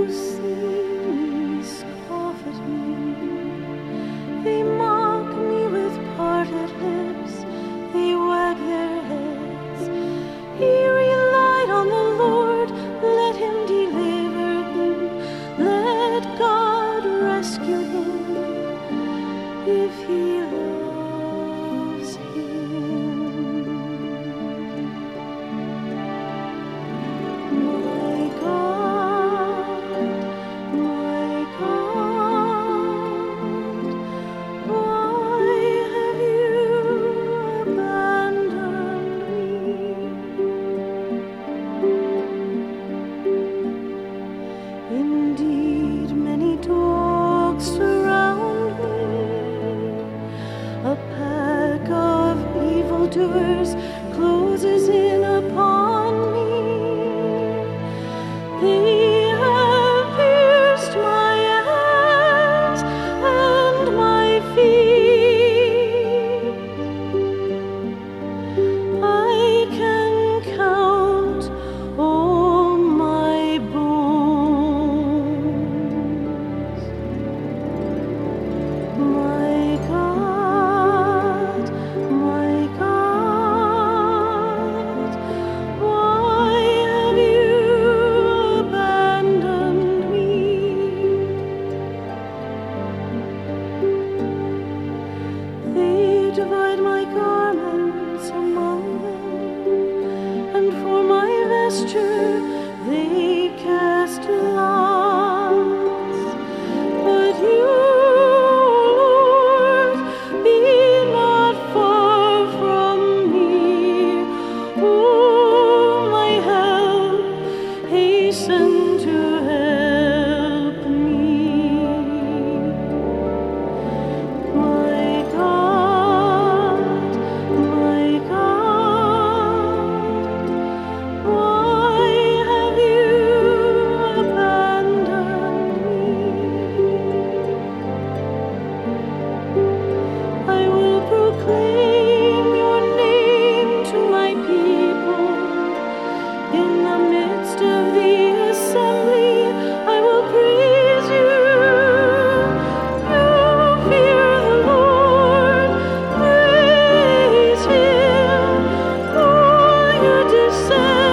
see me scoff at me. They mock me with parted lips. They wag their heads. He relied on the Lord. Let him deliver him. Let God rescue him if he loves him. My God, why have you abandoned me? Indeed, many dogs surround me. A pack of evildoers closes in upon me. They have pierced my hands and my feet. I can count all my bones. My God, why have you abandoned me? They divide my garments among them, and for my vesture they cast lots. But you, Lord, be not far from me. Oh, my help, hasten to help me. My God, why have you abandoned me? I will proclaim your name to my people. In the midst of the assembly, I will praise you. You fear the Lord, praise him, all your descendants.